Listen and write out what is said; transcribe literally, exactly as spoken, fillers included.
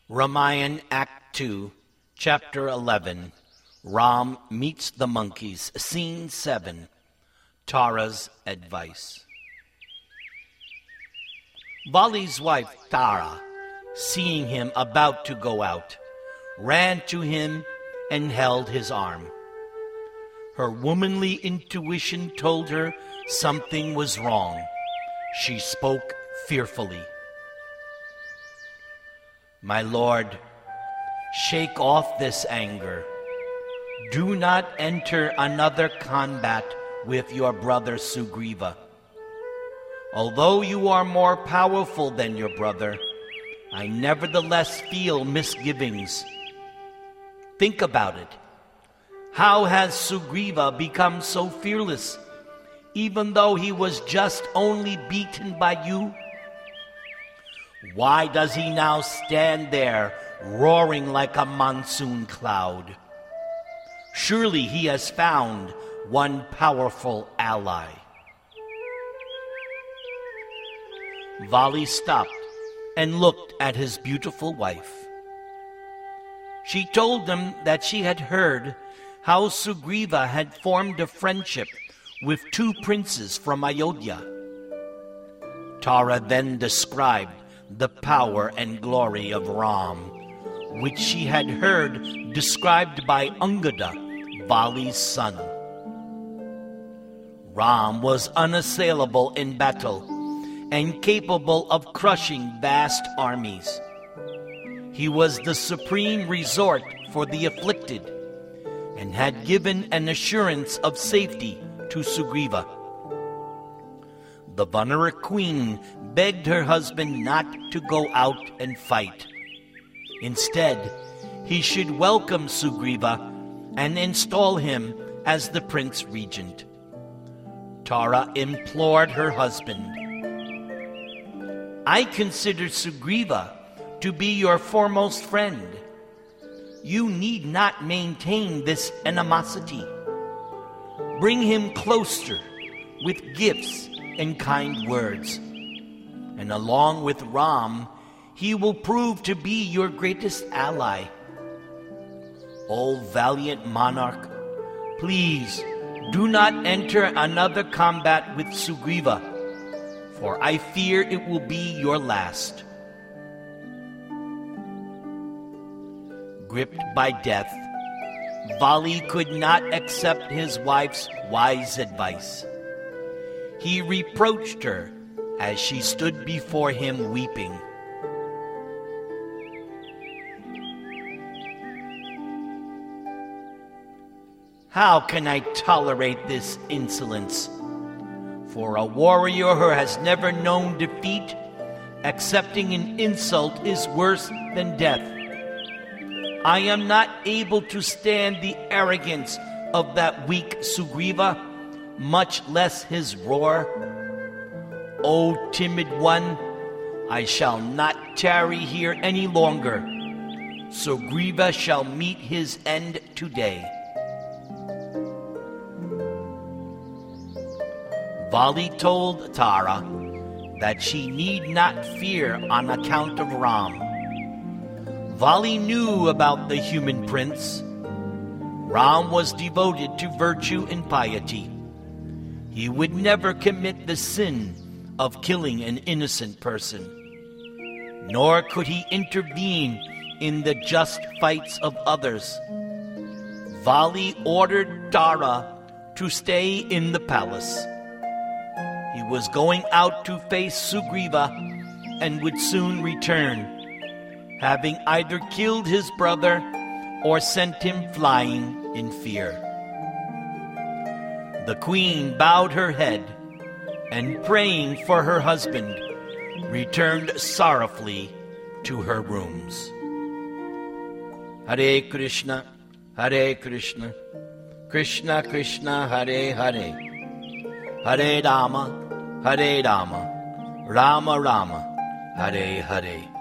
Ramayan Act two, Chapter eleven, Ram Meets the Monkeys, Scene seven, Tara's Advice. Vali's wife, Tara, seeing him about to go out, ran to him and held his arm. Her womanly intuition told her something was wrong. She spoke fearfully. "My lord, shake off this anger. Do not enter another combat with your brother Sugriva. Although you are more powerful than your brother, I nevertheless feel misgivings. Think about it. How has Sugriva become so fearless, even though he was just only beaten by you? Why does he now stand there roaring like a monsoon cloud? Surely he has found one powerful ally." Vali stopped and looked at his beautiful wife. She told him that she had heard how Sugriva had formed a friendship with two princes from Ayodhya. Tara then described the power and glory of Ram, which she had heard described by Angada, Vali's son. Ram was unassailable in battle and capable of crushing vast armies. He was the supreme resort for the afflicted and had given an assurance of safety to Sugriva. The Vanara queen begged her husband not to go out and fight. Instead, he should welcome Sugriva and install him as the prince regent. Tara implored her husband, "I consider Sugriva to be your foremost friend. You need not maintain this animosity. Bring him closer with gifts and kind words, and along with Ram, he will prove to be your greatest ally. O valiant monarch, please do not enter another combat with Sugriva, for I fear it will be your last." Gripped by death, Vali could not accept his wife's wise advice. He reproached her as she stood before him weeping. "How can I tolerate this insolence? For a warrior who has never known defeat, accepting an insult is worse than death. I am not able to stand the arrogance of that weak Sugriva, much less his roar. O timid one, I shall not tarry here any longer. Sugriva shall meet his end today." Vali told Tara that she need not fear on account of Ram. Vali knew about the human prince. Ram was devoted to virtue and piety. He would never commit the sin of killing an innocent person, nor could he intervene in the just fights of others. Vali ordered Tara to stay in the palace. He was going out to face Sugriva and would soon return, having either killed his brother or sent him flying in fear. The queen bowed her head and, praying for her husband, returned sorrowfully to her rooms. Hare Krishna, Hare Krishna, Krishna Krishna, Hare Hare, Hare Rama, Hare Rama, Rama Rama, Hare Hare.